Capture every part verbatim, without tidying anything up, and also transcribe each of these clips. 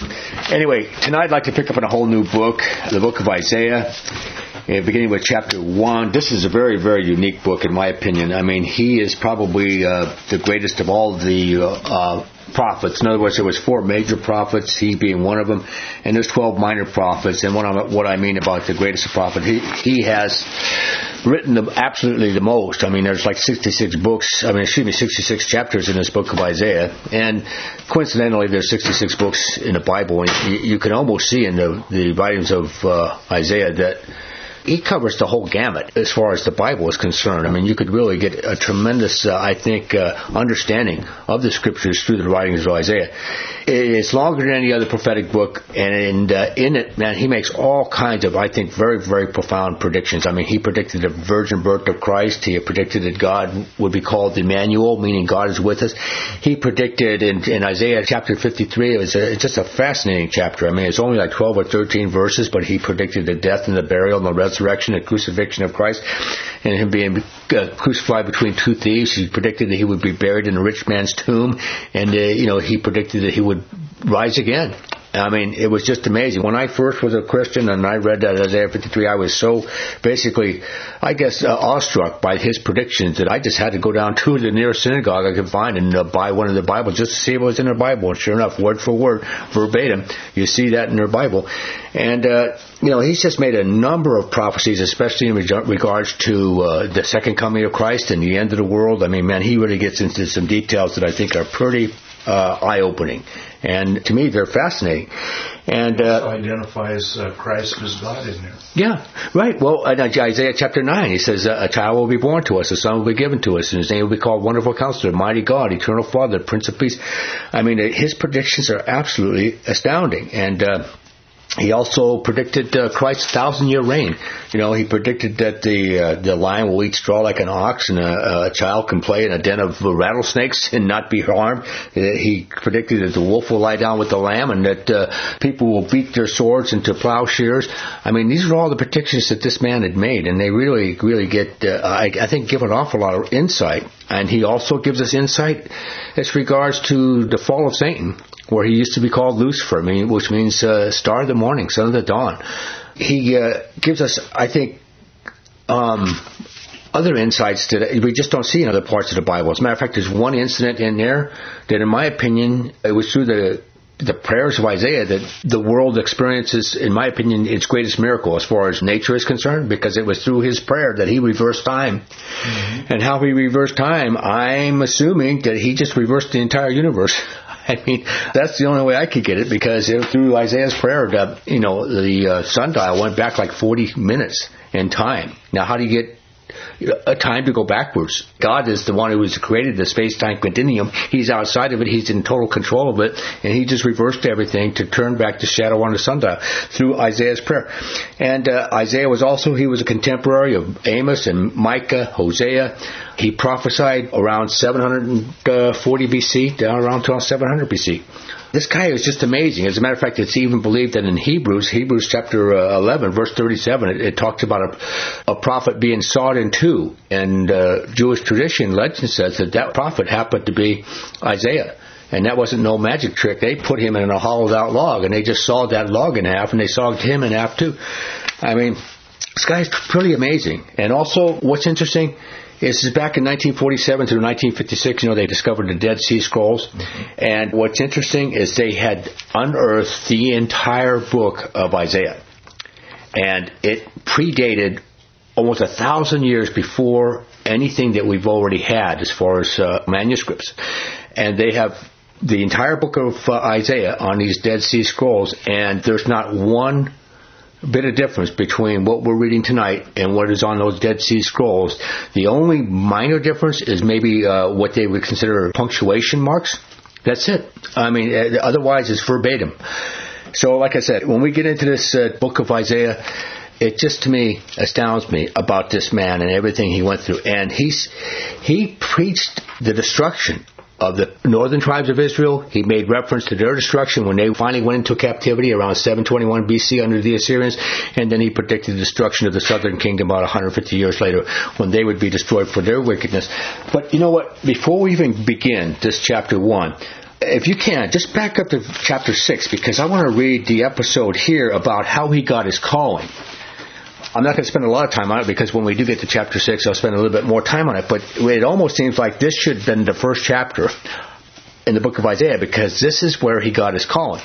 Anyway, tonight I'd like to pick up on a whole new book, the book of Isaiah, uh, beginning with chapter one. This is a very, very unique book in my opinion. I mean, he is probably uh, the greatest of all the uh, uh, prophets. In other words, there was four major prophets, he being one of them, and there's twelve minor prophets. And what, I'm, what I mean about the greatest prophet, he, he has written the, absolutely the most. I mean, there's like sixty-six books, I mean, excuse me, sixty-six chapters in this book of Isaiah. And coincidentally, there's sixty-six books in the Bible. And you, you can almost see in the, the writings of uh, Isaiah that he covers the whole gamut as far as the Bible is concerned. I mean, you could really get a tremendous, uh, I think, uh, understanding of the Scriptures through the writings of Isaiah. It's longer than any other prophetic book, and uh, in it, man, he makes all kinds of, I think, very, very profound predictions. I mean, he predicted the virgin birth of Christ. He predicted that God would be called Emmanuel, meaning God is with us. He predicted in, in Isaiah chapter fifty-three, it was a, it's just a fascinating chapter. I mean, it's only like twelve or thirteen verses, but he predicted the death and the burial and the resurrection and crucifixion of Christ, and him being uh, crucified between two thieves. He predicted that he would be buried in a rich man's tomb, and uh, you know, he predicted that he would rise again. I mean, it was just amazing. When I first was a Christian and I read that Isaiah fifty-three, I was so basically, I guess, uh, awestruck by his predictions that I just had to go down to the nearest synagogue I could find and uh, buy one of the Bibles just to see what was in their Bible. And sure enough, word for word, verbatim, you see that in their Bible. And, uh, you know, he's just made a number of prophecies, especially in regards to uh, the second coming of Christ and the end of the world. I mean, man, he really gets into some details that I think are pretty uh, eye-opening. And to me, they're fascinating. And uh, also identifies uh, Christ as God in there. Yeah, right. Well, in Isaiah chapter nine, he says, a child will be born to us, a son will be given to us, and his name will be called Wonderful Counselor, Mighty God, Eternal Father, Prince of Peace. I mean, his predictions are absolutely astounding. And uh, he also predicted uh, Christ's thousand-year reign. You know, he predicted that the uh, the lion will eat straw like an ox, and a, a child can play in a den of rattlesnakes and not be harmed. Uh, he predicted that the wolf will lie down with the lamb, and that uh, people will beat their swords into plowshares. I mean, these are all the predictions that this man had made, and they really, really get, uh, I, I think, give an awful lot of insight. And he also gives us insight as regards to the fall of Satan, where he used to be called Lucifer, which means uh, star of the morning, son of the dawn. He uh, gives us, I think, um, other insights that we just don't see in other parts of the Bible. As a matter of fact, there's one incident in there that, in my opinion, it was through the the prayers of Isaiah that the world experiences, in my opinion, its greatest miracle as far as nature is concerned, because it was through his prayer that he reversed time. Mm-hmm. And how he reversed time, I'm assuming that he just reversed the entire universe. I mean, that's the only way I could get it, because it, through Isaiah's prayer, the, you know, the uh, sundial went back like forty minutes in time. Now, how do you get a time to go backwards? God is the one who has created the space-time continuum. He's outside of it. He's in total control of it. And he just reversed everything to turn back the shadow on the sundial through Isaiah's prayer. And uh, Isaiah was also, he was a contemporary of Amos and Micah, Hosea. He prophesied around seven forty B C, down around seven hundred B C. This guy is just amazing. As a matter of fact, it's even believed that in Hebrews, Hebrews chapter eleven, verse thirty-seven, it, it talks about a, a prophet being sawed in two. And uh, Jewish tradition, legend says that that prophet happened to be Isaiah. And that wasn't no magic trick. They put him in a hollowed out log, and they just sawed that log in half, and they sawed him in half too. I mean, this guy's pretty amazing. And also, what's interesting is back in nineteen forty-seven through nineteen fifty-six, you know, they discovered the Dead Sea Scrolls. Mm-hmm. And what's interesting is they had unearthed the entire book of Isaiah. And it predated almost a thousand years before anything that we've already had as far as uh, manuscripts. And they have the entire book of uh, Isaiah on these Dead Sea Scrolls, and there's not one bit of difference between what we're reading tonight and what is on those Dead Sea Scrolls. The only minor difference is maybe uh, what they would consider punctuation marks. That's it. I mean, otherwise it's verbatim. So, like I said, when we get into this uh, book of Isaiah, it just, to me, astounds me about this man and everything he went through. And he's he preached the destruction of the northern tribes of Israel. He made reference to their destruction when they finally went into captivity around seven twenty-one B C under the Assyrians, and then he predicted the destruction of the southern kingdom about one hundred fifty years later when they would be destroyed for their wickedness. But you know what? Before we even begin this chapter one, if you can, just back up to chapter six, because I want to read the episode here about how he got his calling. I'm not going to spend a lot of time on it, because when we do get to chapter six, I'll spend a little bit more time on it. But it almost seems like this should have been the first chapter in the book of Isaiah, because this is where he got his calling.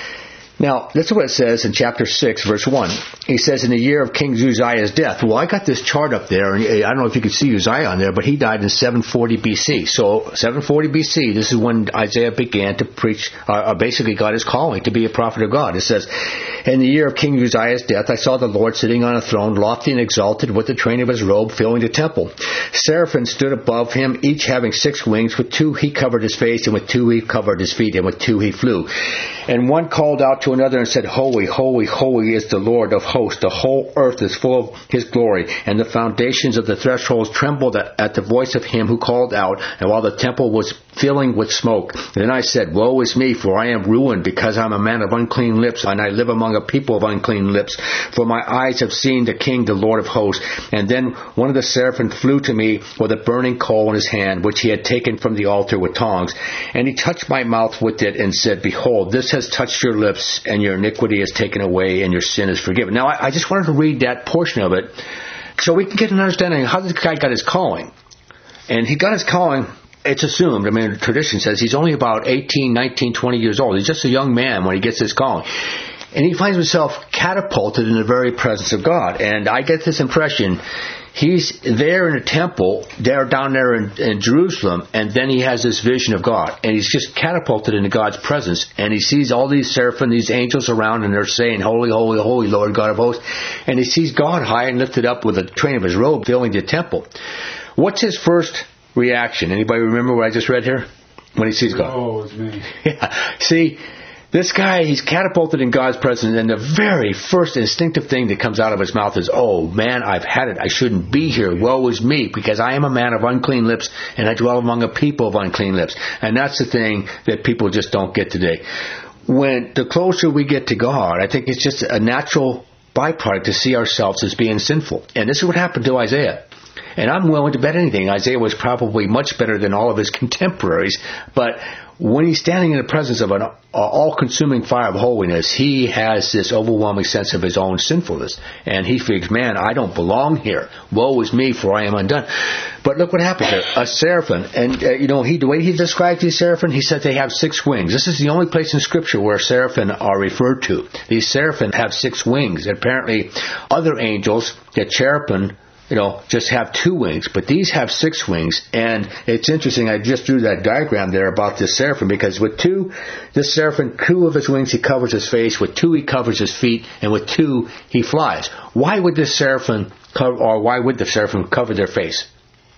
Now, this is what it says in chapter six, verse one. He says, in the year of King Uzziah's death. Well, I got this chart up there, and I don't know if you can see Uzziah on there, but he died in seven forty B C. So, seven forty B C, this is when Isaiah began to preach, uh, basically got his calling to be a prophet of God. It says, in the year of King Uzziah's death, I saw the Lord sitting on a throne, lofty and exalted, with the train of his robe filling the temple. Seraphim stood above him, each having six wings. With two he covered his face, and with two he covered his feet, and with two he flew. And one called out to another and said, Holy, holy, holy is the Lord of hosts. The whole earth is full of his glory. And the foundations of the thresholds trembled at, at the voice of him who called out, and while the temple was filling with smoke. Then I said, Woe is me, for I am ruined, because I am a man of unclean lips, and I live among a people of unclean lips. For my eyes have seen the King, the Lord of hosts. And then one of the seraphim flew to me with a burning coal in his hand, which he had taken from the altar with tongs. And he touched my mouth with it and said, Behold, this has touched your lips, and your iniquity is taken away, and your sin is forgiven. Now, I, I just wanted to read that portion of it so we can get an understanding of how this guy got his calling. And he got his calling, it's assumed, I mean, tradition says he's only about eighteen, nineteen, twenty years old. He's just a young man when he gets his calling. And he finds himself catapulted in the very presence of God. And I get this impression, he's there in a temple, there down there in, in Jerusalem, and then he has this vision of God. And he's just catapulted into God's presence. And he sees all these seraphim, these angels around, and they're saying, Holy, holy, holy, Lord God of hosts. And he sees God high and lifted up with a train of his robe filling the temple. What's his first reaction? Anybody remember what I just read here? When he sees God. Oh, it's me. Yeah. See, this guy, he's catapulted in God's presence, and the very first instinctive thing that comes out of his mouth is, oh man, I've had it. I shouldn't be here. Woe is me, because I am a man of unclean lips, and I dwell among a people of unclean lips. And that's the thing that people just don't get today. When the closer we get to God, I think it's just a natural byproduct to see ourselves as being sinful. And this is what happened to Isaiah. And I'm willing to bet anything, Isaiah was probably much better than all of his contemporaries. But when he's standing in the presence of an all-consuming fire of holiness, he has this overwhelming sense of his own sinfulness. And he thinks, man, I don't belong here. Woe is me, for I am undone. But look what happens there. A seraphim. And, uh, you know, he, the way he described these seraphim, he said they have six wings. This is the only place in Scripture where seraphim are referred to. These seraphim have six wings. Apparently, other angels, the cherubim, you know, just have two wings, but these have six wings. And it's interesting, I just drew that diagram there about this seraphim, because with two, this seraphim, two of his wings he covers his face, with two he covers his feet, and with two he flies. Why would this seraphim cover, or why would the seraphim cover their face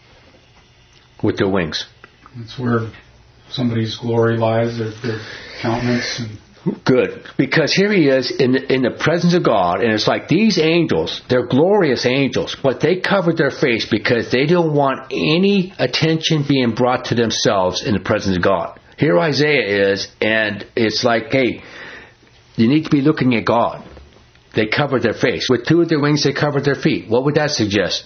with their wings? That's where somebody's glory lies, their, their countenance. And good, because here he is in the, in the presence of God, and it's like these angels, they're glorious angels, but they covered their face because they don't want any attention being brought to themselves in the presence of God. Here Isaiah is, and it's like, hey, you need to be looking at God. They covered their face. With two of their wings, they covered their feet. What would that suggest?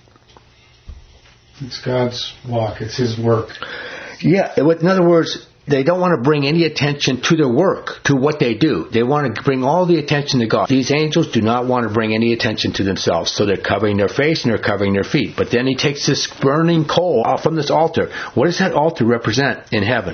It's God's walk. It's His work. Yeah, in other words, they don't want to bring any attention to their work, to what they do. They want to bring all the attention to God. These angels do not want to bring any attention to themselves, so they're covering their face and they're covering their feet. But then he takes this burning coal off from this altar. What does that altar represent in heaven?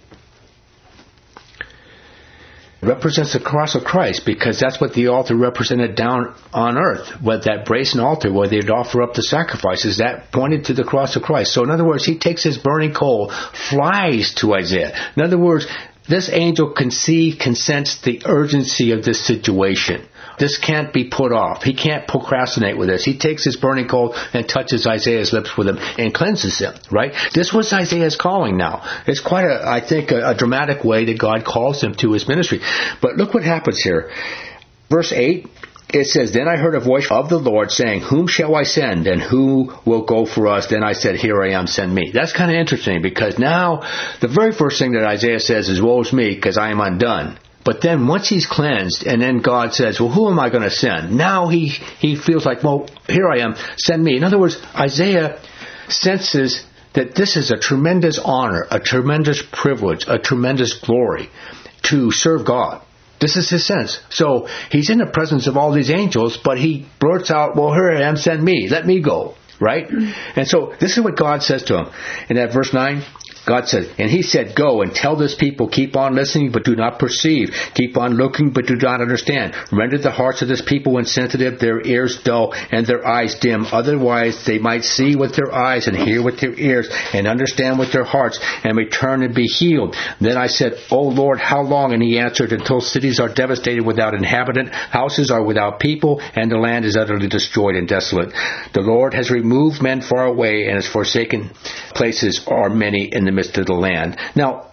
It represents the cross of Christ, because that's what the altar represented down on earth. With that brazen altar where they'd offer up the sacrifices, that pointed to the cross of Christ. So in other words, he takes his burning coal, flies to Isaiah. In other words, this angel can see, can sense the urgency of this situation. This can't be put off. He can't procrastinate with this. He takes his burning coal and touches Isaiah's lips with him and cleanses him, right? This was Isaiah's calling now. It's quite, a, I think, a, a dramatic way that God calls him to his ministry. But look what happens here. Verse eight, it says, Then I heard a voice of the Lord saying, Whom shall I send, and who will go for us? Then I said, Here I am, send me. That's kind of interesting, because now the very first thing that Isaiah says is, Woe is me, because I am undone. But then once he's cleansed, and then God says, well, who am I going to send? Now he, he feels like, well, here I am, send me. In other words, Isaiah senses that this is a tremendous honor, a tremendous privilege, a tremendous glory to serve God. This is his sense. So he's in the presence of all these angels, but he blurts out, well, here I am, send me, let me go. Right? And so this is what God says to him. In that verse nine, God says, and he said, go and tell this people, keep on listening, but do not perceive. Keep on looking, but do not understand. Render the hearts of this people insensitive, their ears dull, and their eyes dim. Otherwise, they might see with their eyes and hear with their ears and understand with their hearts and return and be healed. Then I said, O Lord, how long? And he answered, until cities are devastated without inhabitant, houses are without people, and the land is utterly destroyed and desolate. The Lord has removed men far away, and his forsaken places are many in the midst of the land. Now,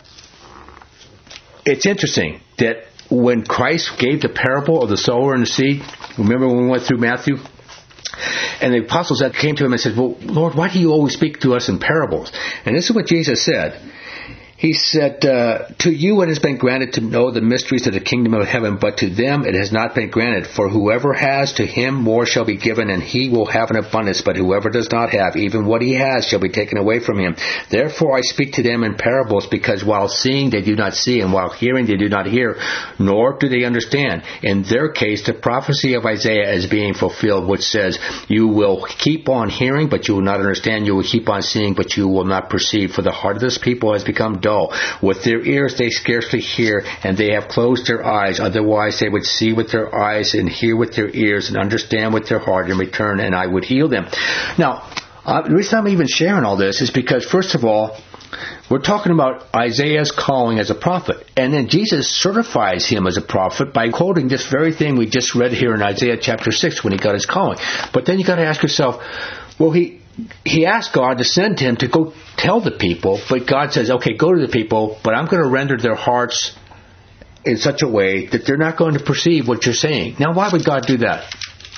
it's interesting that when Christ gave the parable of the sower and the seed, remember when we went through Matthew? And the apostles that came to him and said, well, Lord, why do you always speak to us in parables? And this is what Jesus said. He said, uh, to you it has been granted to know the mysteries of the kingdom of heaven, but to them it has not been granted. For whoever has, to him more shall be given, and he will have an abundance. But whoever does not have, even what he has shall be taken away from him. Therefore I speak to them in parables, because while seeing they do not see, and while hearing they do not hear, nor do they understand. In their case, the prophecy of Isaiah is being fulfilled, which says, you will keep on hearing, but you will not understand. You will keep on seeing, but you will not perceive. For the heart of this people has become dull. With their ears they scarcely hear, and they have closed their eyes. Otherwise they would see with their eyes and hear with their ears and understand with their heart and return, and I would heal them. Now, uh, the reason I'm even sharing all this is because, first of all, we're talking about Isaiah's calling as a prophet. And then Jesus certifies him as a prophet by quoting this very thing we just read here in Isaiah chapter six when he got his calling. But then you got to ask yourself, well, he he asked God to send him to go tell the people, but God says, okay, go to the people, but I'm going to render their hearts in such a way that they're not going to perceive what you're saying. Now, why would God do that?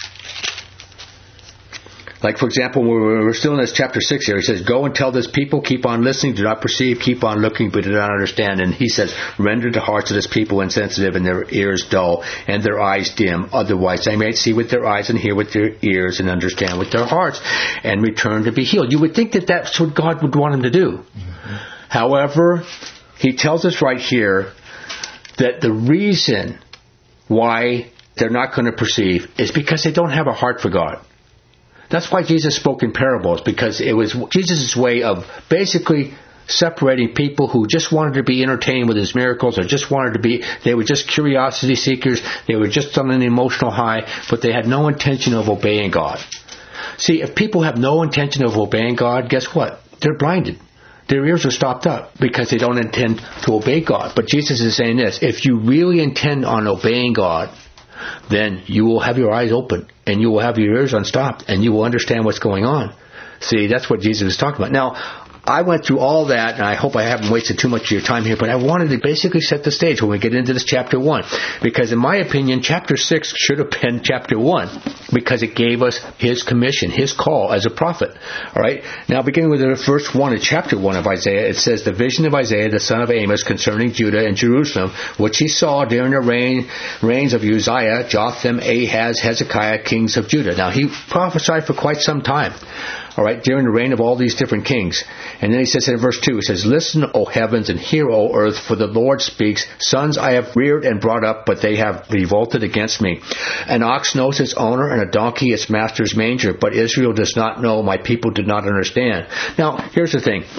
Like, for example, we're still in this chapter six here. He says, go and tell this people, keep on listening, do not perceive, keep on looking, but do not understand. And he says, render the hearts of this people insensitive and their ears dull and their eyes dim. Otherwise, they may see with their eyes and hear with their ears and understand with their hearts and return to be healed. You would think that that's what God would want him to do. Mm-hmm. However, he tells us right here that the reason why they're not going to perceive is because they don't have a heart for God. That's why Jesus spoke in parables, because it was Jesus' way of basically separating people who just wanted to be entertained with his miracles, or just wanted to be, they were just curiosity seekers, they were just on an emotional high, but they had no intention of obeying God. See, if people have no intention of obeying God, guess what? They're blinded. Their ears are stopped up because they don't intend to obey God. But Jesus is saying this, if you really intend on obeying God, then you will have your eyes open and you will have your ears unstopped and you will understand what's going on. See, that's what Jesus is talking about. Now, I went through all that, and I hope I haven't wasted too much of your time here, but I wanted to basically set the stage when we get into this chapter one. Because in my opinion, chapter six should have been chapter one, because it gave us his commission, his call as a prophet. All right? Now, beginning with the verse one of chapter one of Isaiah, it says, the vision of Isaiah, the son of Amos, concerning Judah and Jerusalem, which he saw during the reign, reigns of Uzziah, Jotham, Ahaz, Hezekiah, kings of Judah. Now, he prophesied for quite some time. All right, during the reign of all these different kings. And then he says in verse two, he says, listen, O heavens, and hear, O earth, for the Lord speaks. Sons I have reared and brought up, but they have revolted against me. An ox knows its owner, and a donkey its master's manger, but Israel does not know, my people did not understand. Now, here's the thing.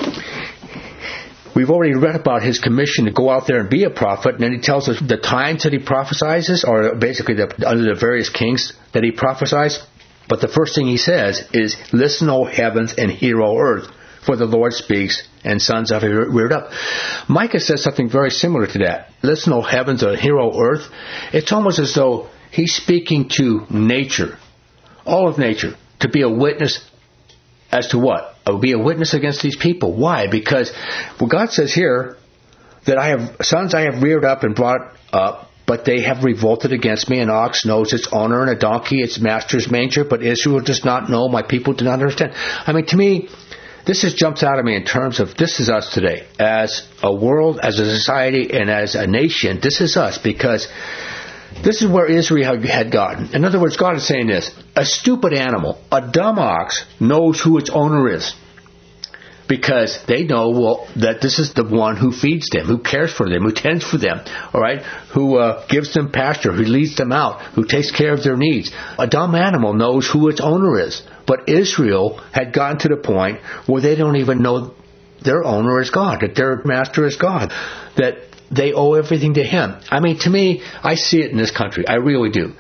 We've already read about his commission to go out there and be a prophet, and then he tells us the times that he prophesies, or basically the, under the various kings that he prophesies. But the first thing he says is, listen, O heavens, and hear, O earth, for the Lord speaks, and sons have reared up. Micah says something very similar to that. Listen, O heavens, and hear, O earth. It's almost as though he's speaking to nature, all of nature, to be a witness as to what? To be a witness against these people. Why? Because well, God says here that I have sons I have reared up and brought up, but they have revolted against me. An ox knows its owner, and a donkey its master's manger, but Israel does not know, my people do not understand. I mean, to me, this just jumps out at me in terms of this is us today. As a world, as a society, and as a nation, this is us, because this is where Israel had gotten. In other words, God is saying this, a stupid animal, a dumb ox, knows who its owner is. because they know, well, that this is the one who feeds them, who cares for them, who tends for them, all right, who uh, gives them pasture, who leads them out, who takes care of their needs. A dumb animal knows who its owner is. But Israel had gotten to the point where they don't even know their owner is God, that their master is God, that they owe everything to Him. I mean, to me, I see it in this country. I really do.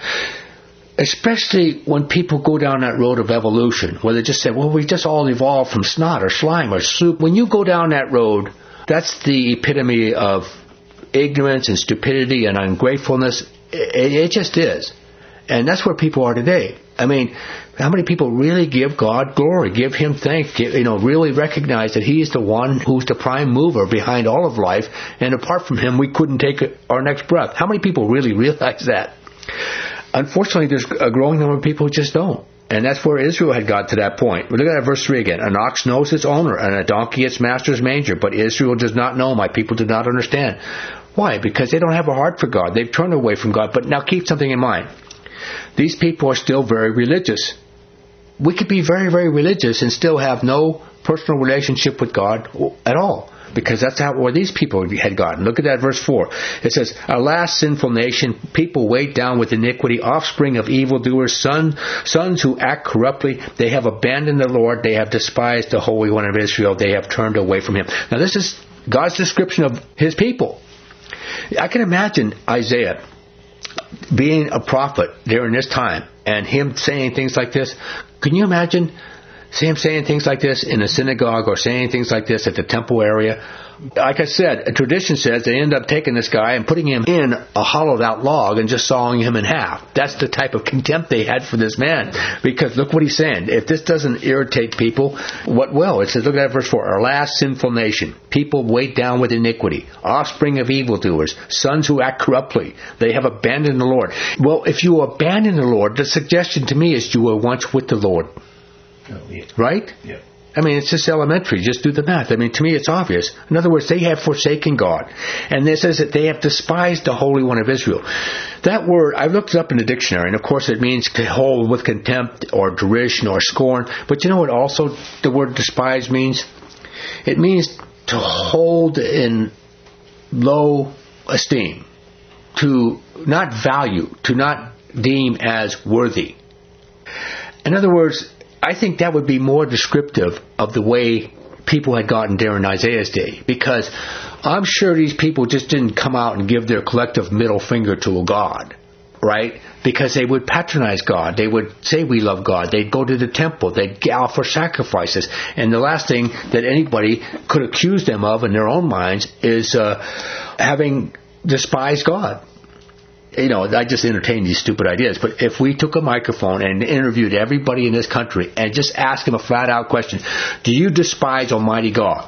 Especially when people go down that road of evolution, where they just say, well, we just all evolved from snot or slime or soup. When you go down that road, that's the epitome of ignorance and stupidity and ungratefulness. It, it just is. And that's where people are today. I mean, how many people really give God glory, give Him thanks, give, you know, really recognize that He is the one who's the prime mover behind all of life, and apart from Him, we couldn't take our next breath. How many people really realize that? Unfortunately, there's a growing number of people who just don't. And that's where Israel had got to that point. Look at that verse three again. An ox knows its owner, and a donkey its master's manger, but Israel does not know. My people do not understand. Why? Because they don't have a heart for God. They've turned away from God. But now keep something in mind. These people are still very religious. We could be very, very religious and still have no personal relationship with God at all, because that's how where these people had gotten. Look at that verse four. It says, alas, sinful nation, people weighed down with iniquity, offspring of evildoers, son, sons who act corruptly. They have abandoned the Lord. They have despised the Holy One of Israel. They have turned away from Him. Now this is God's description of His people. I can imagine Isaiah being a prophet during this time and him saying things like this. Can you imagine him saying things like this in a synagogue or saying things like this at the temple area? Like I said, a tradition says they end up taking this guy and putting him in a hollowed out log and just sawing him in half. That's the type of contempt they had for this man. Because look what he's saying. If this doesn't irritate people, what will? It says, look at verse four. Alas, sinful nation, people weighed down with iniquity, offspring of evildoers, sons who act corruptly. They have abandoned the Lord. Well, if you abandon the Lord, the suggestion to me is you were once with the Lord. Oh, yeah. Right? Yeah. I mean, it's just elementary. Just do the math. I mean, to me, it's obvious. In other words, they have forsaken God. And it says that they have despised the Holy One of Israel. That word, I looked it up in the dictionary, and of course it means to hold with contempt or derision or scorn. But you know what also the word despise means? It means to hold in low esteem, to not value, to not deem as worthy. In other words, I think that would be more descriptive of the way people had gotten during Isaiah's day, because I'm sure these people just didn't come out and give their collective middle finger to a God, right? Because they would patronize God. They would say we love God. They'd go to the temple. They'd offer sacrifices. And the last thing that anybody could accuse them of in their own minds is uh, having despised God. You know, I just entertain these stupid ideas. But if we took a microphone and interviewed everybody in this country and just asked them a flat-out question, do you despise Almighty God?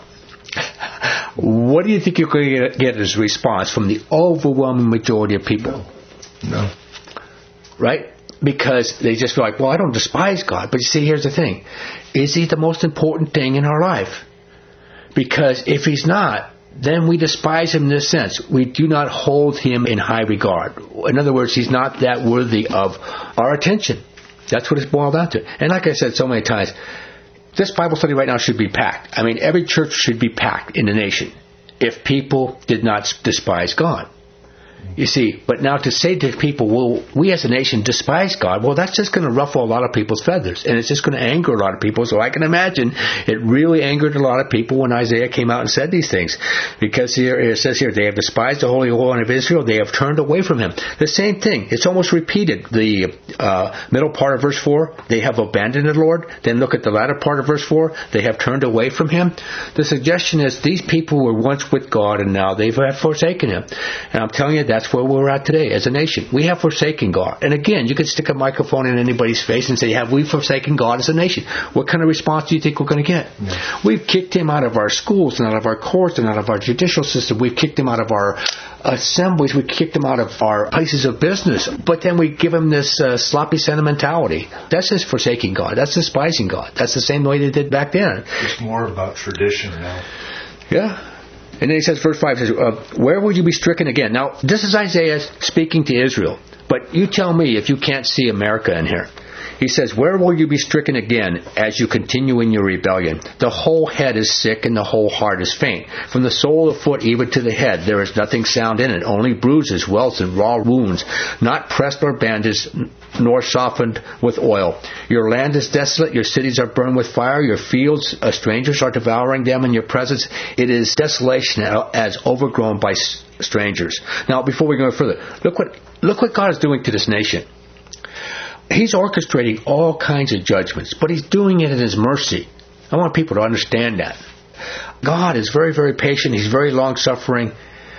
What do you think you're going to get as a response from the overwhelming majority of people? No. No. Right? Because they just feel like, well, I don't despise God. But you see, here's the thing. Is He the most important thing in our life? Because if He's not, then we despise Him in this sense. We do not hold Him in high regard. In other words, He's not that worthy of our attention. That's what it's boiled down to. And like I said so many times, this Bible study right now should be packed. I mean, every church should be packed in the nation if people did not despise God. You see, but now to say to people, well, we as a nation despise God, well, that's just going to ruffle a lot of people's feathers, and it's just going to anger a lot of people. So I can imagine it really angered a lot of people when Isaiah came out and said these things. Because here it says here, they have despised the Holy One of Israel, they have turned away from Him. The same thing, it's almost repeated. The uh, middle part of verse four, they have abandoned the Lord. Then look at the latter part of verse four, they have turned away from Him. The suggestion is these people were once with God, and now they've forsaken Him. And I'm telling you, that's where we're at today as a nation. We have forsaken God. And again, you could stick a microphone in anybody's face and say, have we forsaken God as a nation? What kind of response do you think we're going to get? Yeah. We've kicked Him out of our schools and out of our courts and out of our judicial system. We've kicked Him out of our assemblies. We've kicked Him out of our places of business. But then we give Him this uh, sloppy sentimentality. That's just forsaking God. That's despising God. That's the same way they did back then. It's more about tradition now. Yeah. And then he says, verse five says, uh, where will you be stricken again? Now, this is Isaiah speaking to Israel. But you tell me if you can't see America in here. He says, where will you be stricken again as you continue in your rebellion? The whole head is sick and the whole heart is faint. From the sole of the foot even to the head, there is nothing sound in it, only bruises, welts, and raw wounds, not pressed or bandaged, nor softened with oil. Your land is desolate, your cities are burned with fire, your fields, uh, strangers are devouring them in your presence. It is desolation as overgrown by s- strangers. Now, before we go further, look what look what God is doing to this nation. He's orchestrating all kinds of judgments, but He's doing it in His mercy. I want people to understand that. God is very, very patient. He's very long-suffering.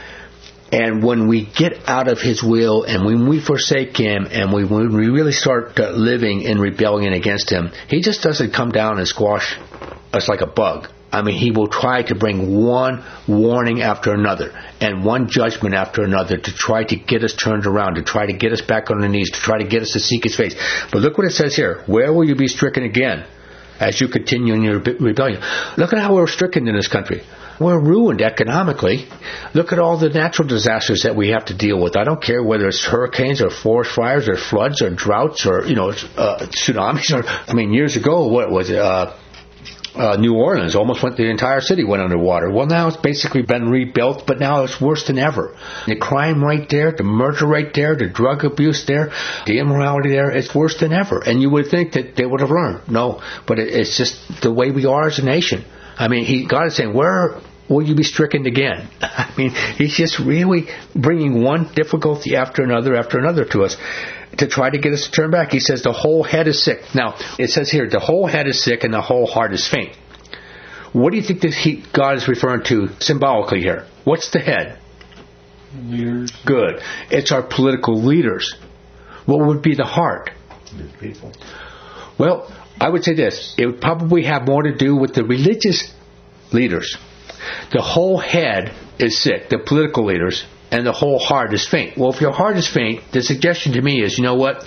And when we get out of His will and when we forsake Him and we, when we really start uh, living in rebellion against Him, He just doesn't come down and squash us like a bug. I mean, He will try to bring one warning after another and one judgment after another to try to get us turned around, to try to get us back on our knees, to try to get us to seek His face. But look what it says here. Where will you be stricken again as you continue in your rebellion? Look at how we're stricken in this country. We're ruined economically. Look at all the natural disasters that we have to deal with. I don't care whether it's hurricanes or forest fires or floods or droughts or, you know, uh, tsunamis. Or, I mean, years ago, what was it? Uh, Uh, New Orleans almost went, the entire city went underwater. Well, now it's basically been rebuilt, but now it's worse than ever. The crime rate there, the murder rate there, the drug abuse there, the immorality there, it's worse than ever. And you would think that they would have learned. No, but it, it's just the way we are as a nation. I mean, he, God is saying, where will you be stricken again? I mean, He's just really bringing one difficulty after another after another to us, to try to get us to turn back. He says the whole head is sick. Now, it says here, the whole head is sick and the whole heart is faint. What do you think that he, God is referring to symbolically here? What's the head? Leaders. Good. It's our political leaders. What would be the heart? The people. Well, I would say this. It would probably have more to do with the religious leaders. The whole head is sick, the political leaders, and the whole heart is faint. Well, if your heart is faint, the suggestion to me is, you know what?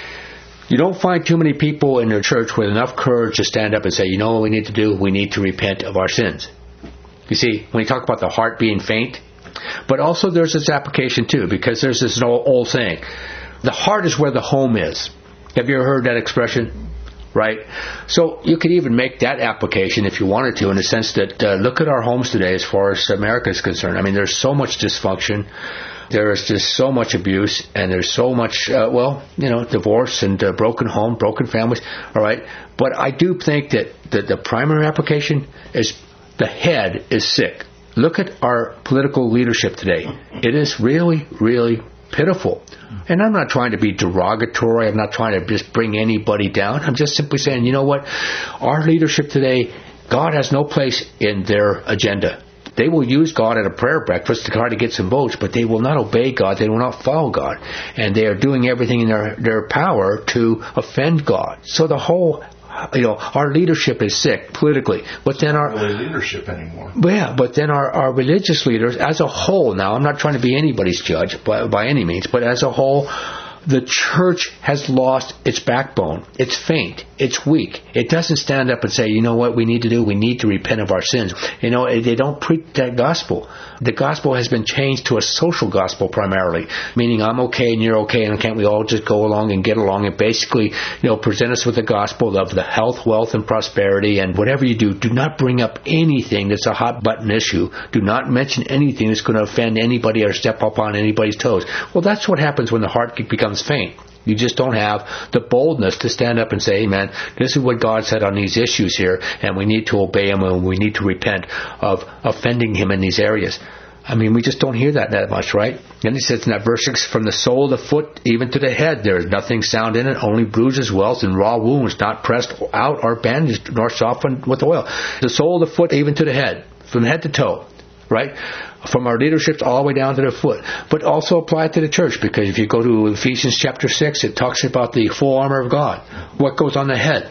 You don't find too many people in their church with enough courage to stand up and say, you know what we need to do? We need to repent of our sins. You see, when you talk about the heart being faint, but also there's this application too, because there's this old, old saying, the heart is where the home is. Have you ever heard that expression? Right? So you could even make that application if you wanted to, in the sense that uh, look at our homes today as far as America is concerned. I mean, there's so much dysfunction. There is just so much abuse, and there's so much, uh, well, you know, divorce and uh, broken home, broken families. All right? But I do think that the, the primary application is the head is sick. Look at our political leadership today. It is really, really pitiful. And I'm not trying to be derogatory. I'm not trying to just bring anybody down. I'm just simply saying, you know what? Our leadership today, God has no place in their agenda. They will use God at a prayer breakfast to try to get some votes, but they will not obey God. They will not follow God. And they are doing everything in their, their power to offend God. So the whole, you know, our leadership is sick politically. But then our... Not really leadership anymore. Yeah, but then our, our religious leaders as a whole, now I'm not trying to be anybody's judge by, by any means, but as a whole, the church has lost its backbone. It's faint. It's weak. It doesn't stand up and say, you know what we need to do? We need to repent of our sins. You know, they don't preach that gospel. The gospel has been changed to a social gospel primarily, meaning I'm okay and you're okay, and can't we all just go along and get along and basically, you know, present us with the gospel of the health, wealth, and prosperity, and whatever you do, do not bring up anything that's a hot button issue. Do not mention anything that's going to offend anybody or step up on anybody's toes. Well, that's what happens when the heart becomes faint. You just don't have the boldness to stand up and say, hey man, this is what God said on these issues here, and we need to obey Him, and we need to repent of offending Him in these areas. I mean, we just don't hear that that much, right? And He says in that verse six, from the sole of the foot even to the head, there is nothing sound in it, only bruises, welts, and raw wounds, not pressed out or bandaged, nor softened with oil. The sole of the foot even to the head, from head to toe, right? From our leaderships all the way down to the foot. But also apply it to the church, because if you go to Ephesians chapter six, it talks about the full armor of God. What goes on the head?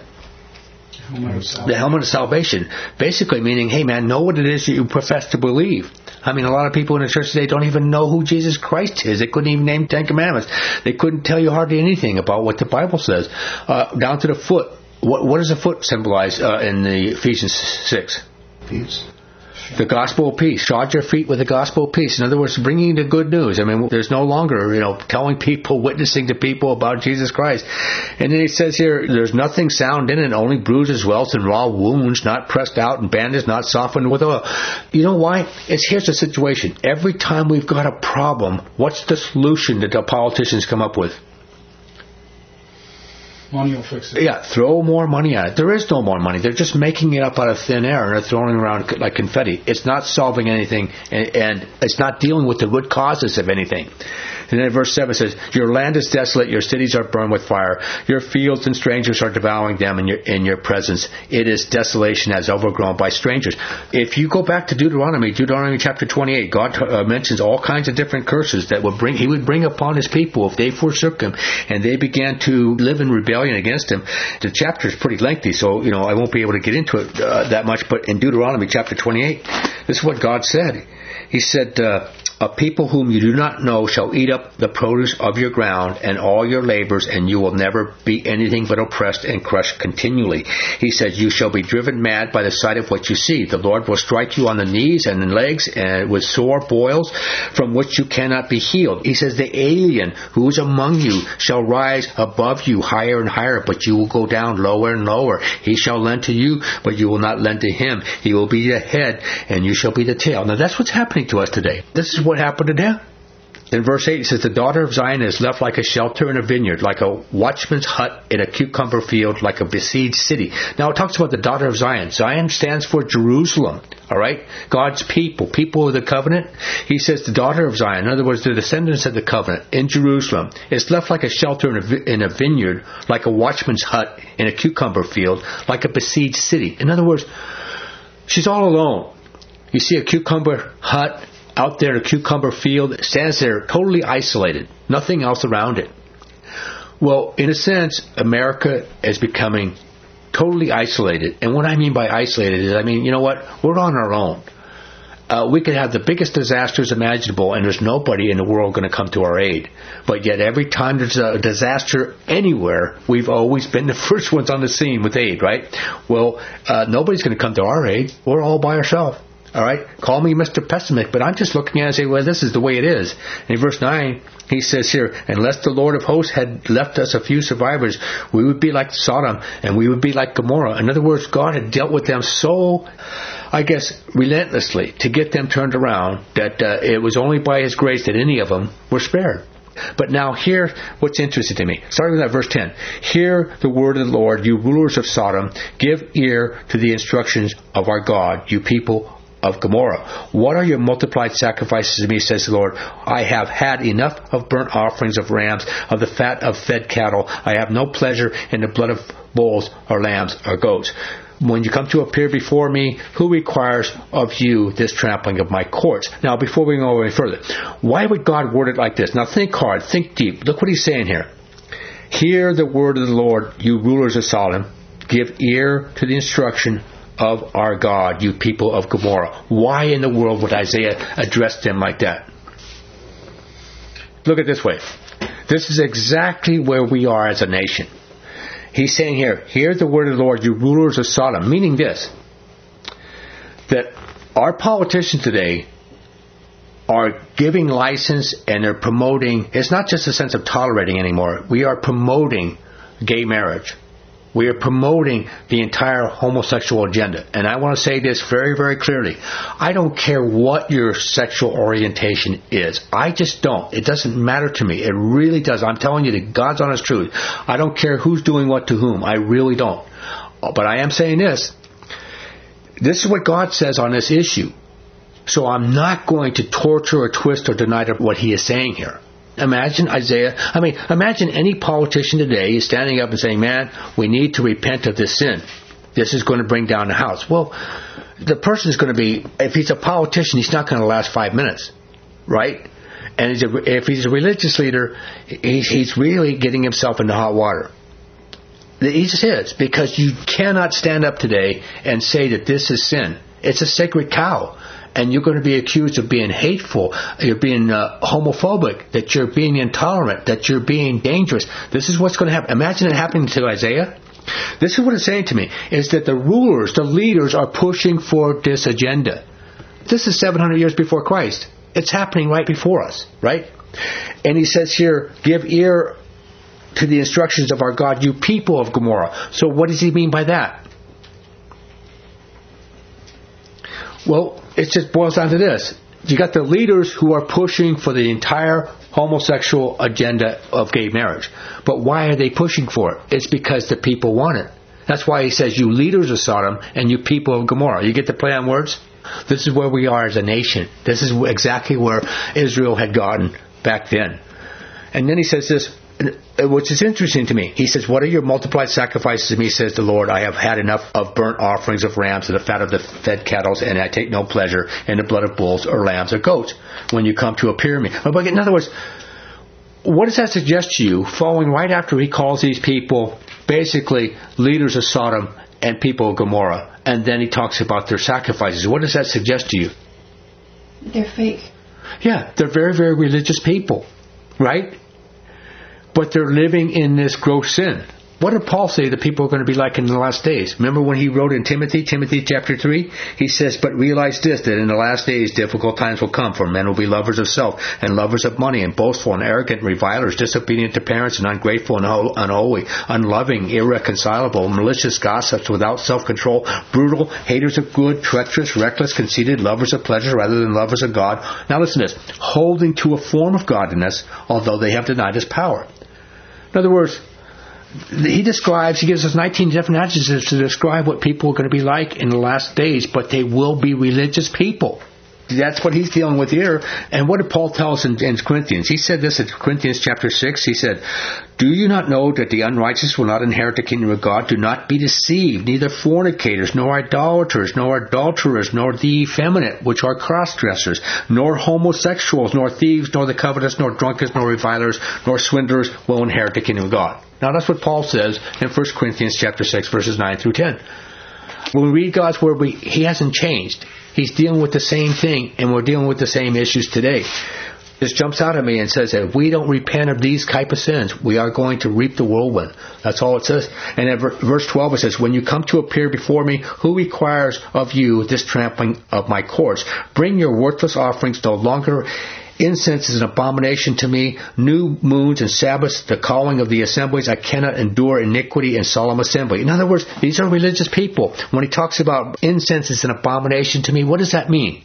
The helmet of salvation. Basically meaning, hey man, know what it is that you profess to believe. I mean, a lot of people in the church today don't even know who Jesus Christ is. They couldn't even name Ten Commandments. They couldn't tell you hardly anything about what the Bible says. Uh, down to the foot. What, what does the foot symbolize uh, in the Ephesians six? Peace. The gospel of peace. Shod your feet with the gospel of peace. In other words, bringing the good news. I mean, there's no longer, you know, telling people, witnessing to people about Jesus Christ. And then he says here, there's nothing sound in it, only bruises, welts, and raw wounds, not pressed out and bandaged, not softened with oil. You know why? It's here's the situation. Every time we've got a problem, what's the solution that the politicians come up with? Money will fix it. Yeah, throw more money at it. There is no more money. They're just making it up out of thin air and they're throwing it around like confetti. It's not solving anything, and, and it's not dealing with the root causes of anything. And then verse seven says, your land is desolate, your cities are burned with fire, your fields and strangers are devouring them in your in your presence. It is desolation as overgrown by strangers. If you go back to Deuteronomy, Deuteronomy chapter twenty-eight, God uh, mentions all kinds of different curses that would bring He would bring upon His people if they forsook Him and they began to live in rebellion against Him. The chapter is pretty lengthy, so you know I won't be able to get into it uh, that much. But in Deuteronomy chapter twenty-eight, this is what God said. He said, uh, a people whom you do not know shall eat up the produce of your ground and all your labors, and you will never be anything but oppressed and crushed continually. He said, you shall be driven mad by the sight of what you see. The Lord will strike you on the knees and the legs and with sore boils from which you cannot be healed. He says, the alien who is among you shall rise above you higher and higher, but you will go down lower and lower. He shall lend to you, but you will not lend to him. He will be the head, and you shall be the tail. Now that's what's happening to us today. This is what happened to them. In verse eight, it says, the daughter of Zion is left like a shelter in a vineyard, like a watchman's hut in a cucumber field, like a besieged city. Now it talks about the daughter of Zion. Zion stands for Jerusalem, all right? God's people, people of the covenant. He says the daughter of Zion, in other words, the descendants of the covenant in Jerusalem, is left like a shelter in a, in a vineyard, like a watchman's hut in a cucumber field, like a besieged city. In other words, she's all alone. You see a cucumber hut out there in a cucumber field, it stands there totally isolated, nothing else around it. Well, in a sense, America is becoming totally isolated. And what I mean by isolated is, I mean, you know what? We're on our own. Uh, we could have the biggest disasters imaginable, and there's nobody in the world going to come to our aid. But yet every time there's a disaster anywhere, we've always been the first ones on the scene with aid, right? Well, uh, nobody's going to come to our aid. We're all by ourselves. All right, call me Mister Pessimistic, but I'm just looking at it and saying, well, this is the way it is. In verse nine, he says here, unless the Lord of hosts had left us a few survivors, we would be like Sodom and we would be like Gomorrah. In other words, God had dealt with them so, I guess, relentlessly to get them turned around that uh, it was only by His grace that any of them were spared. But now here, what's interesting to me, starting with that verse ten. Hear the word of the Lord, you rulers of Sodom. Give ear to the instructions of our God, you people of Gomorrah. What are your multiplied sacrifices to me, says the Lord? I have had enough of burnt offerings of rams, of the fat of fed cattle. I have no pleasure in the blood of bulls or lambs or goats. When you come to appear before me, who requires of you this trampling of my courts? Now, before we go any further, why would God word it like this? Now, think hard, think deep. Look what He's saying here. Hear the word of the Lord, you rulers of Sodom. Give ear to the instruction of our God, you people of Gomorrah. Why in the world would Isaiah address them like that? Look at it this way. This is exactly where we are as a nation. He's saying here, hear the word of the Lord, you rulers of Sodom. Meaning this, that our politicians today are giving license and they're promoting, it's not just a sense of tolerating anymore. We are promoting gay marriage. We are promoting the entire homosexual agenda. And I want to say this very, very clearly. I don't care what your sexual orientation is. I just don't. It doesn't matter to me. It really does. I'm telling you the God's honest truth. I don't care who's doing what to whom. I really don't. But I am saying this. This is what God says on this issue. So I'm not going to torture or twist or deny what He is saying here. Imagine Isaiah, I mean, imagine any politician today is standing up and saying, man, we need to repent of this sin. This is going to bring down the house. Well, the person is going to be, if he's a politician, he's not going to last five minutes, right? And if he's a religious leader, he's really getting himself into hot water. He just is, because you cannot stand up today and say that this is sin. It's a sacred cow. And you're going to be accused of being hateful, you're being uh, homophobic, that you're being intolerant, that you're being dangerous. This is what's going to happen. Imagine it happening to Isaiah. This is what it's saying to me, is that the rulers, the leaders are pushing for this agenda. This is seven hundred years before Christ. It's happening right before us, right? And he says here, give ear to the instructions of our God, you people of Gomorrah. So what does he mean by that? Well, it just boils down to this. You got the leaders who are pushing for the entire homosexual agenda of gay marriage. But why are they pushing for it? It's because the people want it. That's why he says, you leaders of Sodom and you people of Gomorrah. You get the play on words? This is where we are as a nation. This is exactly where Israel had gotten back then. And then he says this, which is interesting to me. He says, what are your multiplied sacrifices to me, says the Lord? I have had enough of burnt offerings of rams and the fat of the fed cattle, and I take no pleasure in the blood of bulls or lambs or goats when you come to appear to me. But in other words, what does that suggest to you, following right after he calls these people basically leaders of Sodom and people of Gomorrah, and then he talks about their sacrifices? What does that suggest to you? They're fake. Yeah, they're very, very religious people, right? But they're living in this gross sin. What did Paul say the people are going to be like in the last days? Remember when he wrote in Timothy, Timothy chapter three? He says, but realize this, that in the last days difficult times will come, for men will be lovers of self, and lovers of money, and boastful, and arrogant, revilers, disobedient to parents, and ungrateful, and unholy, unloving, irreconcilable, malicious gossips, without self-control, brutal, haters of good, treacherous, reckless, conceited, lovers of pleasure rather than lovers of God. Now listen to this. Holding to a form of godliness, although they have denied his power. In other words, he describes, he gives us nineteen different adjectives to describe what people are going to be like in the last days, but they will be religious people. That's what he's dealing with here. And what did Paul tell us in, in Corinthians? He said this in Corinthians chapter six. He said, do you not know that the unrighteous will not inherit the kingdom of God? Do not be deceived, neither fornicators, nor idolaters, nor adulterers, nor the effeminate, which are cross-dressers, nor homosexuals, nor thieves, nor the covetous, nor drunkards, nor revilers, nor swindlers will inherit the kingdom of God. Now that's what Paul says in First Corinthians chapter six, verses nine through ten. When we read God's word, we, he hasn't changed. He's dealing with the same thing, and we're dealing with the same issues today. This jumps out at me and says that if we don't repent of these type of sins, we are going to reap the whirlwind. That's all it says. And in verse twelve it says, when you come to appear before me, who requires of you this trampling of my courts? Bring your worthless offerings no longer. Incense is an abomination to me. New moons and Sabbaths, the calling of the assemblies. I cannot endure iniquity in solemn assembly. In other words, these are religious people. When he talks about incense is an abomination to me, what does that mean?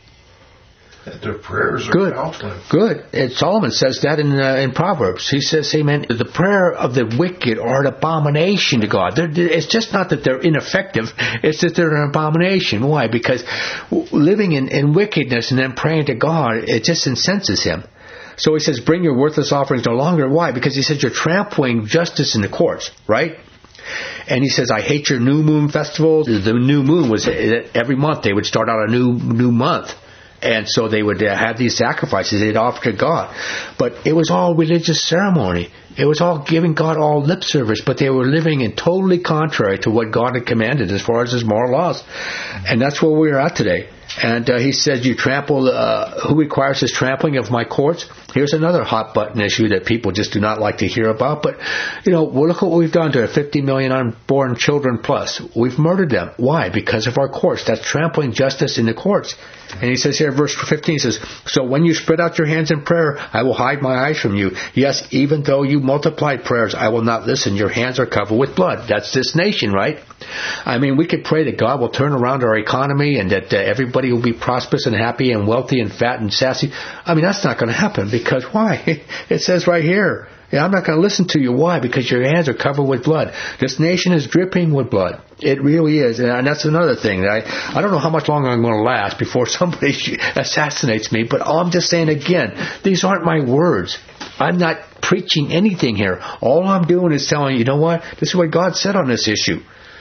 That their prayers are good. countless. Good. And Solomon says that in uh, in Proverbs. He says, amen, the prayer of the wicked are an abomination to God. They're, it's just not that they're ineffective. It's that they're an abomination. Why? Because living in, in wickedness and then praying to God, it just incenses him. So he says, bring your worthless offerings no longer. Why? Because he says you're trampling justice in the courts, right? And he says, I hate your new moon festivals. The new moon was every month. They would start out a new new month. And so they would uh, have these sacrifices they'd offer to God. But it was all religious ceremony. It was all giving God all lip service, but they were living in totally contrary to what God had commanded as far as his moral laws. And that's where we're at today. And uh, he said, you trample, uh, who requires this trampling of my courts? Here's another hot button issue that people just do not like to hear about. But, you know, well, look what we've done to fifty million unborn children plus. We've murdered them. Why? Because of our courts. That's trampling justice in the courts. And he says here, verse fifteen, he says, so when you spread out your hands in prayer, I will hide my eyes from you. Yes, even though you multiply prayers, I will not listen. Your hands are covered with blood. That's this nation, right? I mean, we could pray that God will turn around our economy and that uh, everybody will be prosperous and happy and wealthy and fat and sassy. I mean, that's not going to happen because why? It says right here, yeah, I'm not going to listen to you. Why? Because your hands are covered with blood. This nation is dripping with blood. It really is. And that's another thing. I, I don't know how much longer I'm going to last before somebody assassinates me, but I'm just saying again, these aren't my words. I'm not preaching anything here. All I'm doing is telling you, you know what? This is what God said on this issue.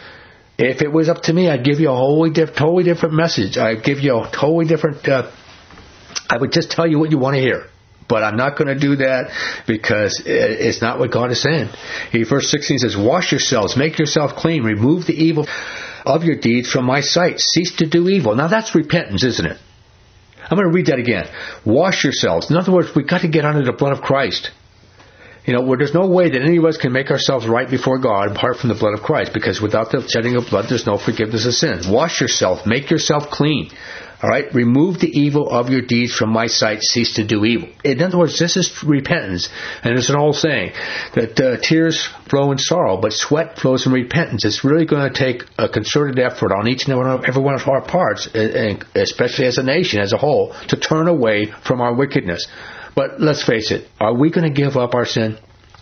If it was up to me, I'd give you a wholly diff- totally different message. I'd give you a totally different, uh, I would just tell you what you want to hear. But I'm not going to do that because it's not what God is saying. He, verse sixteen says, wash yourselves, make yourself clean, remove the evil of your deeds from my sight. Cease to do evil. Now that's repentance, isn't it? I'm going to read that again. Wash yourselves. In other words, we've got to get under the blood of Christ. You know, where there's no way that any of us can make ourselves right before God apart from the blood of Christ, because without the shedding of blood, there's no forgiveness of sins. Wash yourself. Make yourself clean. All right, remove the evil of your deeds from my sight. Cease to do evil. In other words, this is repentance, and it's an old saying that uh, tears flow in sorrow, but sweat flows in repentance. It's really going to take a concerted effort on each and every one of our parts, and especially as a nation as a whole, to turn away from our wickedness. But let's face it, are we going to give up our sin?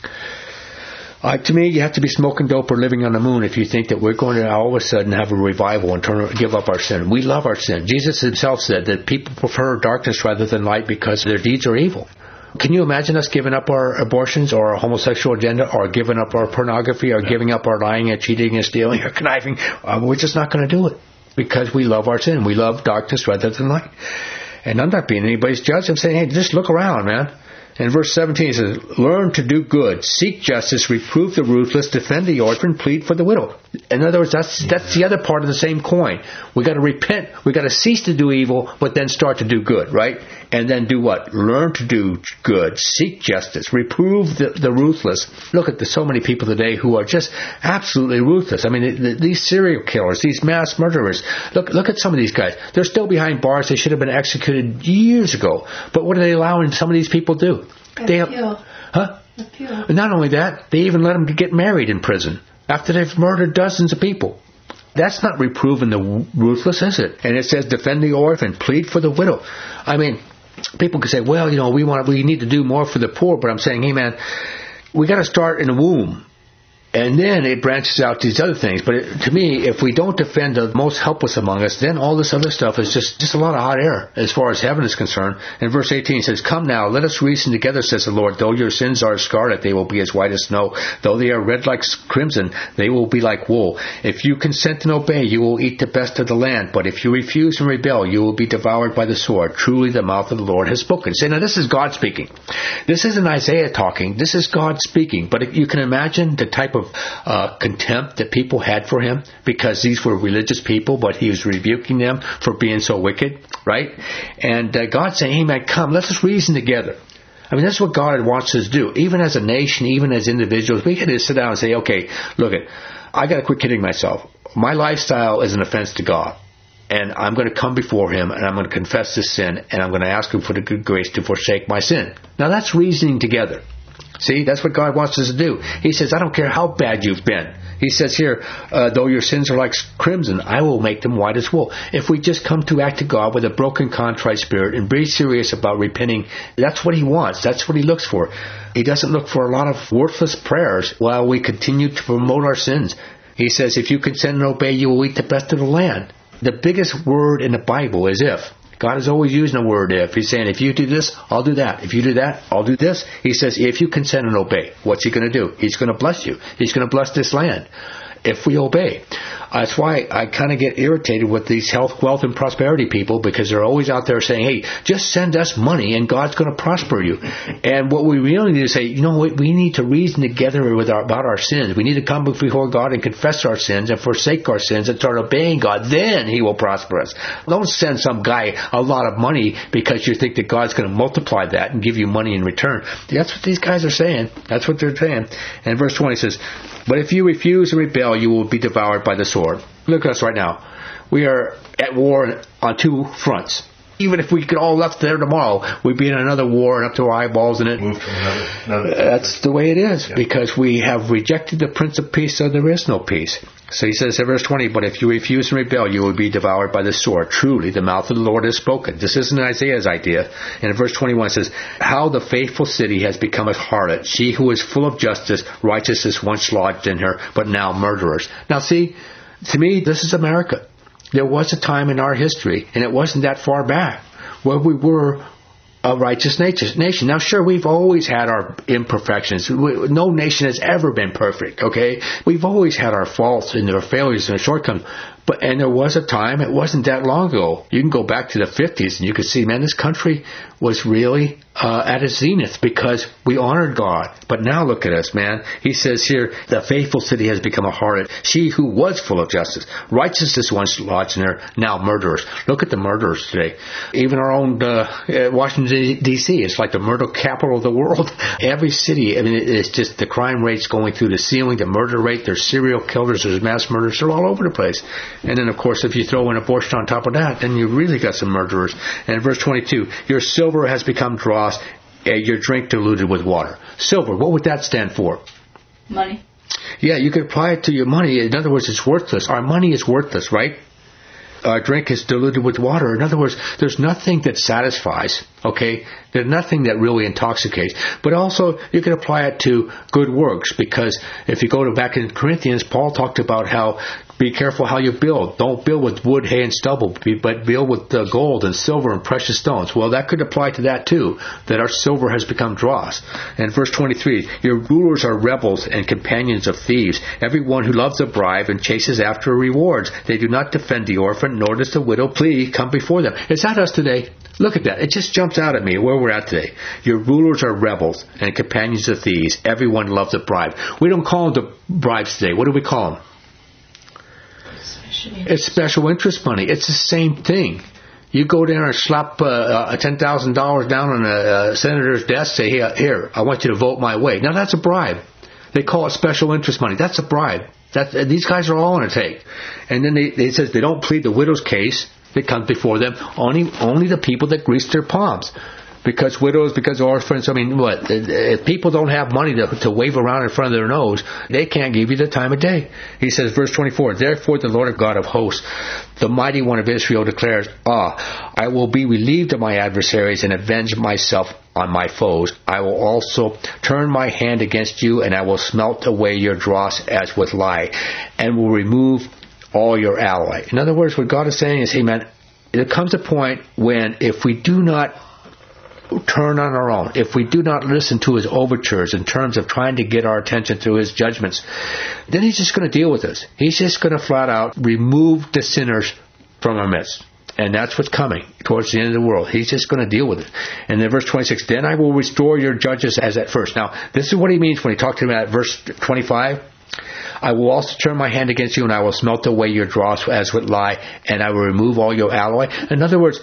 Uh, to me, you have to be smoking dope or living on the moon if you think that we're going to all of a sudden have a revival and turn, give up our sin. We love our sin. Jesus himself said that people prefer darkness rather than light because their deeds are evil. Can you imagine us giving up our abortions or our homosexual agenda or giving up our pornography or giving up our lying and cheating and stealing or conniving? Uh, we're just not going to do it because we love our sin. We love darkness rather than light. And I'm not being anybody's judge. I'm saying, hey, just look around, man. In verse seventeen, it says, learn to do good, seek justice, reprove the ruthless, defend the orphan, plead for the widow. In other words, that's that's the other part of the same coin. We got to repent. We got to cease to do evil, but then start to do good, right? And then do what? Learn to do good, seek justice, reprove the, the ruthless. Look at the, so many people today who are just absolutely ruthless. I mean, the, these serial killers, these mass murderers. Look, look at some of these guys. They're still behind bars. They should have been executed years ago. But what are they allowing some of these people to do? They appeal. Huh? Appeal. Not only that, they even let them get married in prison after they've murdered dozens of people. That's not reproving the ruthless, is it? And it says defend the orphan, plead for the widow. I mean, people can say, well, you know, we want, we need to do more for the poor, but I'm saying, hey, man, we got to start in the womb. And then it branches out to these other things. But it, to me, if we don't defend the most helpless among us, then all this other stuff is just, just a lot of hot air as far as heaven is concerned. And verse eighteen says, come now, let us reason together, says the Lord. Though your sins are scarlet, they will be as white as snow. Though they are red like crimson, they will be like wool. If you consent and obey, you will eat the best of the land. But if you refuse and rebel, you will be devoured by the sword. Truly the mouth of the Lord has spoken. Say, now this is God speaking. This isn't Isaiah talking. This is God speaking. But you can imagine the type of Uh, contempt that people had for him because these were religious people, but he was rebuking them for being so wicked, right? And uh, God saying, hey man, come, let's just reason together. I mean, that's what God wants us to do. Even as a nation, even as individuals, we can just sit down and say, okay, look it, I got to quit kidding myself. My lifestyle is an offense to God. And I'm going to come before him and I'm going to confess this sin and I'm going to ask him for the good grace to forsake my sin. Now that's reasoning together. See, that's what God wants us to do. He says, I don't care how bad you've been. He says here, uh, though your sins are like crimson, I will make them white as wool. If we just come to act to God with a broken, contrite spirit and be serious about repenting, that's what he wants. That's what he looks for. He doesn't look for a lot of worthless prayers while we continue to promote our sins. He says, if you consent and obey, you will eat the best of the land. The biggest word in the Bible is if. God is always using the word if. He's saying, if you do this, I'll do that. If you do that, I'll do this. He says, if you consent and obey, what's he going to do? He's going to bless you. He's going to bless this land if we obey. That's why I kind of get irritated with these health, wealth, and prosperity people because they're always out there saying, hey, just send us money and God's going to prosper you. And what we really need to say, you know what, we need to reason together with our, about our sins. We need to come before God and confess our sins and forsake our sins and start obeying God. Then he will prosper us. Don't send some guy a lot of money because you think that God's going to multiply that and give you money in return. That's what these guys are saying. That's what they're saying. And verse twenty says, but if you refuse and rebel, you will be devoured by the sword. Look at us right now. We are at war on two fronts. Even if we could all left there tomorrow, we'd be in another war and up to our eyeballs in it. Move to another, another That's the way it is, yeah. because we have rejected the Prince of Peace, so there is no peace. So he says in verse twenty, but if you refuse and rebel, you will be devoured by the sword. Truly, the mouth of the Lord has spoken. This isn't Isaiah's idea. And in verse twenty-one it says, how the faithful city has become a harlot. She who is full of justice, righteousness once lodged in her, but now murderers. Now see, to me, this is America. There was a time in our history, and it wasn't that far back, where we were a righteous nation. Now, sure, we've always had our imperfections. No nation has ever been perfect, okay? We've always had our faults and our failures and our shortcomings. But and there was a time, it wasn't that long ago. You can go back to the fifties and you can see, man, this country was really uh, at its zenith because we honored God. But now look at us, man. He says here, the faithful city has become a harlot. She who was full of justice, righteousness once lodged in her, now murderers. Look at the murderers today. Even our own uh, Washington, D C, it's like the murder capital of the world. Every city, I mean, it's just the crime rate's going through the ceiling, the murder rate, there's serial killers, there's mass murders, they're all over the place. And then, of course, if you throw in abortion on top of that, then you really got some murderers. And verse twenty-two, your silver has become dross, your drink diluted with water. Silver, what would that stand for? Money. Yeah, you could apply it to your money. In other words, it's worthless. Our money is worthless, right? Our drink is diluted with water. In other words, there's nothing that satisfies, okay? There's nothing that really intoxicates. But also, you can apply it to good works, because if you go to back in Corinthians, Paul talked about how be careful how you build. Don't build with wood, hay, and stubble, but build with uh, gold and silver and precious stones. Well, that could apply to that too, that our silver has become dross. And verse twenty-three, your rulers are rebels and companions of thieves, everyone who loves a bribe and chases after rewards. They do not defend the orphan, nor does the widow plea come before them. Is that us today? Look at that. It just jumps out at me where we're at today. Your rulers are rebels and companions of thieves. Everyone loves a bribe. We don't call them the bribes today. What do we call them? It's special interest money. It's the same thing. You go down and slap uh, uh, ten thousand dollars down on a, a senator's desk, say, here, here, I want you to vote my way. Now, that's a bribe. They call it special interest money. That's a bribe. That's, uh, these guys are all on a take. And then they, they says they don't plead the widow's case that comes before them. Only, only the people that grease their palms. Because widows, because orphans, I mean, what? If people don't have money to, to wave around in front of their nose, they can't give you the time of day. He says, verse twenty-four, therefore the Lord God of hosts, the mighty one of Israel declares, ah, I will be relieved of my adversaries and avenge myself on my foes. I will also turn my hand against you, and I will smelt away your dross as with lye, and will remove all your alloy. In other words, what God is saying is, hey man, there comes a point when if we do not turn on our own, if we do not listen to his overtures in terms of trying to get our attention through his judgments, then he's just going to deal with us. He's just going to flat out remove the sinners from our midst. And that's what's coming towards the end of the world. He's just going to deal with it. And then verse twenty-six, then I will restore your judges as at first. Now, this is what he means when he talked to him at verse twenty-five. I will also turn my hand against you, and I will smelt away your dross as with lye, and I will remove all your alloy. In other words,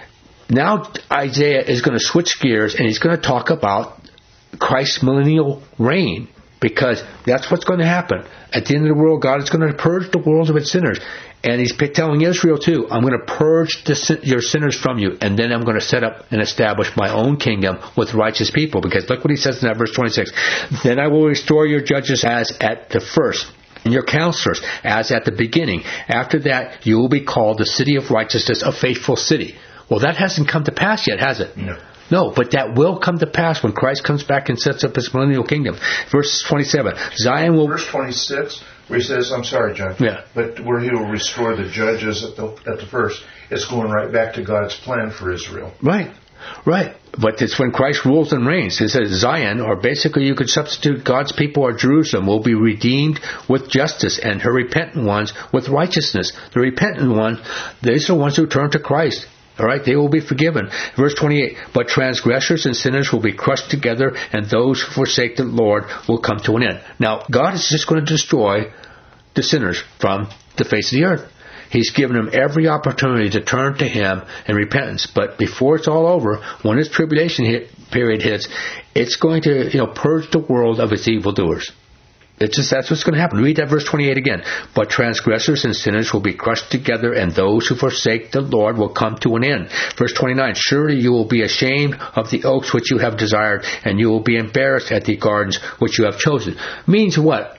now Isaiah is going to switch gears, and he's going to talk about Christ's millennial reign, because that's what's going to happen. At the end of the world, God is going to purge the world of its sinners. And he's telling Israel too, I'm going to purge the, your sinners from you, and then I'm going to set up and establish my own kingdom with righteous people. Because look what he says in that verse twenty-six. Then I will restore your judges as at the first, and your counselors as at the beginning. After that, you will be called the city of righteousness, a faithful city. Well, that hasn't come to pass yet, has it? No. No, but that will come to pass when Christ comes back and sets up his millennial kingdom. Verse twenty-seven. Zion will... Verse twenty-six, where he says, I'm sorry, John. Yeah. But where he will restore the judges at the, at the first, it's going right back to God's plan for Israel. Right. Right. But it's when Christ rules and reigns. It says Zion, or basically you could substitute God's people or Jerusalem, will be redeemed with justice, and her repentant ones with righteousness. The repentant one, these are the ones who turn to Christ. All right, they will be forgiven. Verse twenty-eight, but transgressors and sinners will be crushed together, and those who forsake the Lord will come to an end. Now, God is just going to destroy the sinners from the face of the earth. He's given them every opportunity to turn to Him in repentance. But before it's all over, when this tribulation hit, period hits, it's going to, you know, purge the world of its evildoers. It's just, that's what's going to happen. Read that verse twenty-eight again. But transgressors and sinners will be crushed together, and those who forsake the Lord will come to an end. Verse twenty-nine, surely you will be ashamed of the oaks which you have desired, and you will be embarrassed at the gardens which you have chosen. Means what?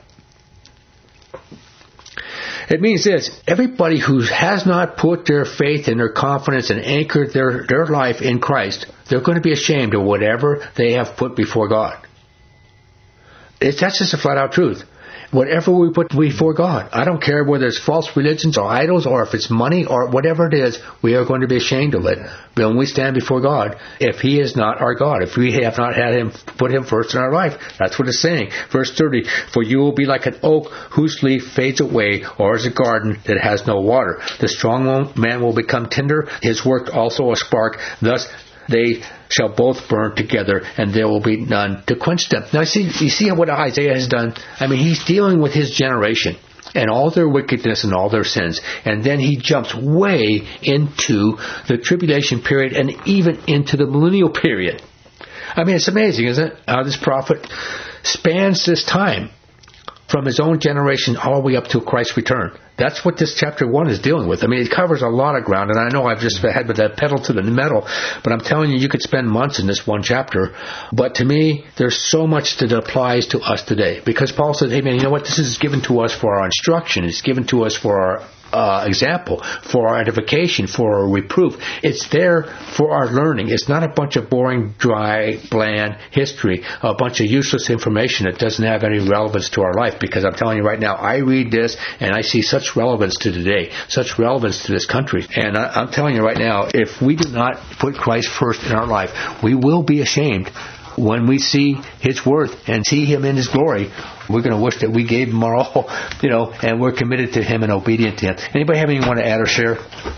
It means this: everybody who has not put their faith and their confidence and anchored their, their life in Christ, they're going to be ashamed of whatever they have put before God. It's, that's just a flat-out truth. Whatever we put before God, I don't care whether it's false religions or idols or if it's money or whatever it is, we are going to be ashamed of it when we stand before God if He is not our God, if we have not had Him, put Him first in our life. That's what it's saying. Verse thirty, for you will be like an oak whose leaf fades away, or as a garden that has no water. The strong man will become tinder, his work also a spark. Thus they shall both burn together, and there will be none to quench them. Now, see, you see what Isaiah has done? I mean, he's dealing with his generation and all their wickedness and all their sins. And then he jumps way into the tribulation period and even into the millennial period. I mean, it's amazing, isn't it? How this prophet spans this time from his own generation all the way up to Christ's return. That's what this chapter one is dealing with. I mean, it covers a lot of ground, and I know I've just had with that pedal to the metal, but I'm telling you, you could spend months in this one chapter. But to me, there's so much that applies to us today, because Paul says, hey man, you know what? This is given to us for our instruction. It's given to us for our Uh, example, for our edification, for our reproof. It's there for our learning. It's not a bunch of boring, dry, bland history, a bunch of useless information that doesn't have any relevance to our life. Because I'm telling you right now, I read this and I see such relevance to today, such relevance to this country. And I, I'm telling you right now, if we do not put Christ first in our life, we will be ashamed when we see His worth and see Him in His glory. We're going to wish that we gave Him our all, you know, and we're committed to Him and obedient to Him. Anybody have anything you want to add or share?